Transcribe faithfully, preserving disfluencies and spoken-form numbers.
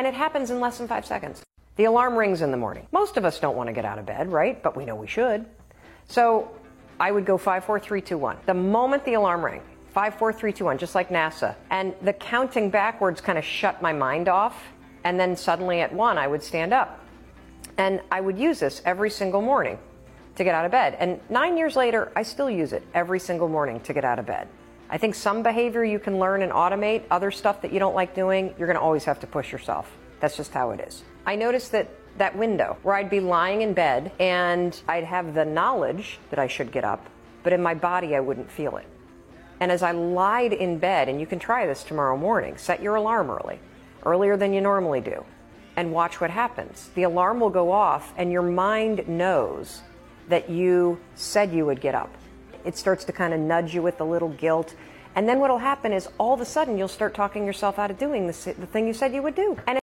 And it happens in less than five seconds. The alarm rings in the morning. Most of us don't want to get out of bed, right? But we know we should. So I would go five, four, three, two, one. The moment the alarm rang, five, four, three, two, one, just like NASA. And the counting backwards kind of shut my mind off. And then suddenly at one, I would stand up. And I would use this every single morning to get out of bed. And nine years later, I still use it every single morning to get out of bed. I think some behavior you can learn and automate. Other stuff that you don't like doing, you're going to always have to push yourself. That's just how it is. I noticed that that window where I'd be lying in bed and I'd have the knowledge that I should get up, but in my body I wouldn't feel it. And as I lied in bed, and you can try this tomorrow morning, set your alarm early, earlier than you normally do, and watch what happens. The alarm will go off and your mind knows that you said you would get up. It starts to kind of nudge you with a little guilt. And then what'll happen is all of a sudden you'll start talking yourself out of doing the, the thing you said you would do. And